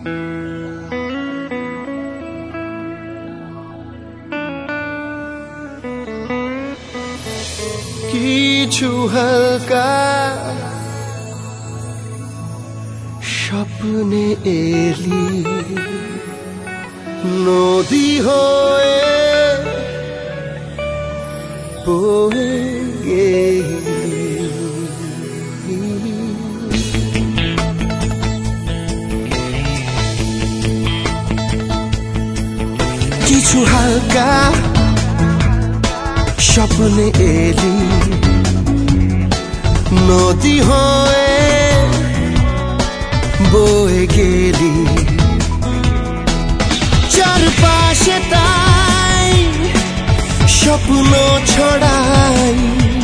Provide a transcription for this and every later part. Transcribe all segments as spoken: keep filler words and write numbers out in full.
কিছু হালকা স্বপ্নে এলি নদী হয়ে বয়ে গেলি কিছু হালকা স্বপ্নে এলি নদী হয়ে বয়ে গেলি চারপাশে তাই স্বপ্ন ছড়াই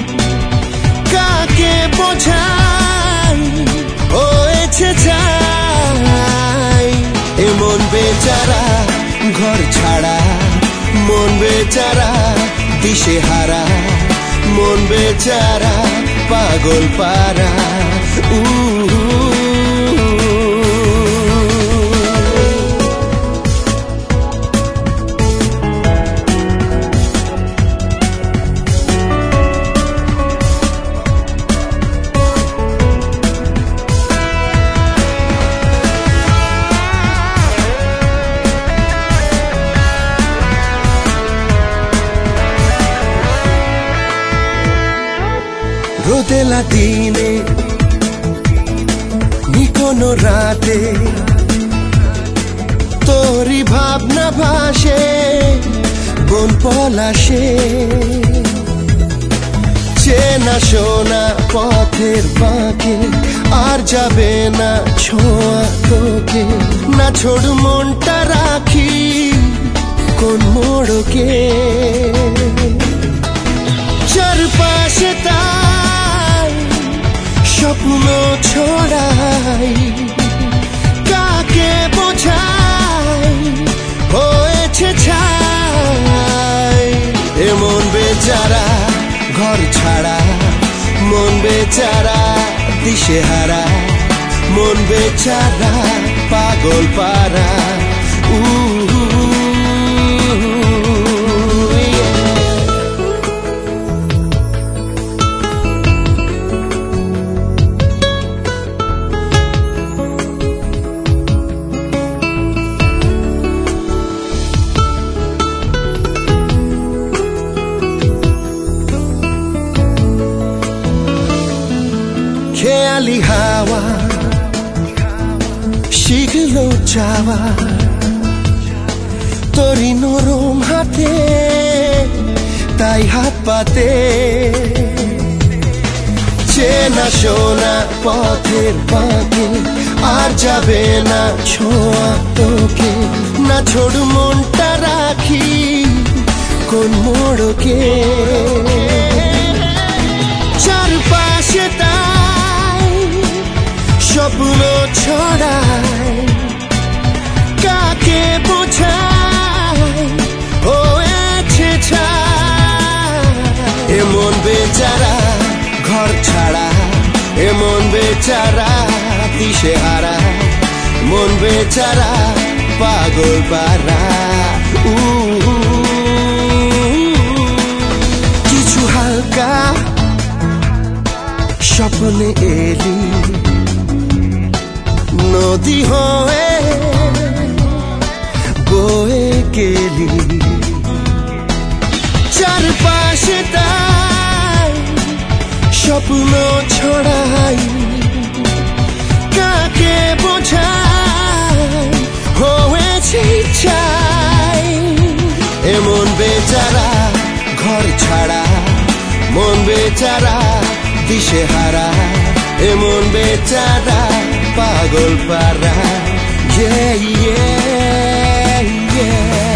কাকে বোঝাই হয়েছে চাই এমন বেচারা ঘর ছাড়া মন বেচারা দিশে হারা মন বেচারা পাগল পারা উ রোদেলা দিনে নিকোনো রাতে তোরি ভাবনা ভাসে বন পলাশে চেনা শোনা পথের বাঁকে আর যাবে না ছোঁয়া তোকে না ছোড় মনটা রাখি কোন মোড়কে চারপাশে তাই স্বপ্ন ছড়াই কাকে বোঝাই হয়েছে ছাই এমন বেচারা ঘর ছাড়া মন বেচারা দিশে হারা মন বেচারা পাগল পারা উ খেয়ালি হাওয়া শিখলো যাওয়া তোরি নরম হাতে তাই হাত পাতে চেনা শোনা পথের বাঁকে আর যাবে না ছোঁয়া তোকে না ছোড় মনটা রাখি কোন মোড়কে চারপাশে তাই স্বপ্ন ছড়াই কাকে বোঝাই হয়েছে ছাই এমন বেচারা ঘর ছাড়া এমন বেচারা দিশে হারা মন বেচারা পাগল পারা উ কিছু হালকা স্বপ্নে এলি নদী হয়ে বয়ে গেলি চারপাশে তাই স্বপ্ন ছড়াই কাকে বোঝাই হয়েছে চাই এমন বেচারা ঘর ছাড়া মন বেচারা দিশে হারা এমন বেচারা পাগল পারা yeah yeah yeah